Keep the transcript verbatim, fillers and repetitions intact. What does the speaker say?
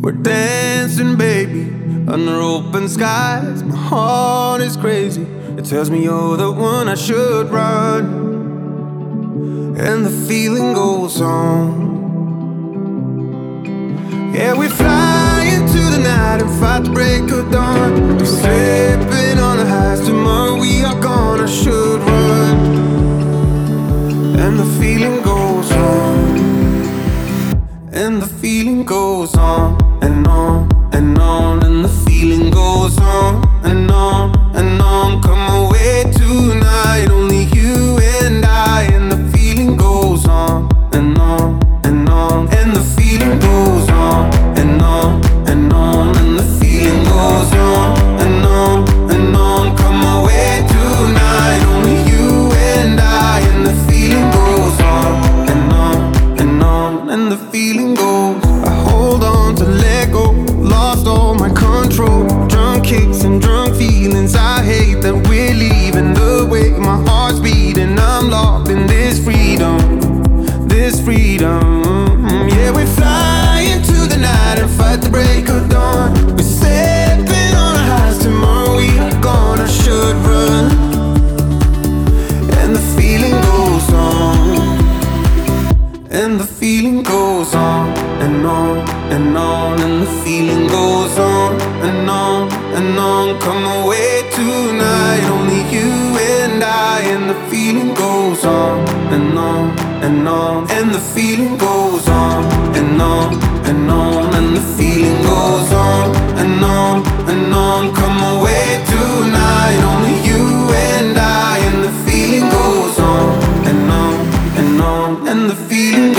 We're dancing, baby, under open skies. My heart is crazy. It tells me you're the one I should run, and the feeling goes on. Yeah, we fly into the night and fight the break of dawn. We're slipping on the highs. Tomorrow we are gone. I should run, and the feeling goes on. And the feeling goes on and on and on. And the feeling goes on and on and on. Come away tonight, only you and I. And the feeling goes on and on and on. And the feeling goes on and on and on. And the feeling goes on and on and on. Come away tonight, only you and I. And the feeling goes on and on and on. And the feeling goes. I hold on to let go, lost all my control. Drunk kicks and drunk feelings. I hate that we're leaving. The way my heart's beating, I'm locked in this freedom, this freedom. Yeah, we fly into the night and fight the break of dawn. We're stepping on our highs. Tomorrow we are gone. I should run, and the feeling goes on. And the feeling goes on and on and on. And the feeling goes on and on and on. Come away tonight, only you and I. And the feeling goes on and on and on. And the feeling goes on and on and on. And the feeling goes on and on and on. Come away tonight, only you and I. And the feeling goes on and on and on. And the feeling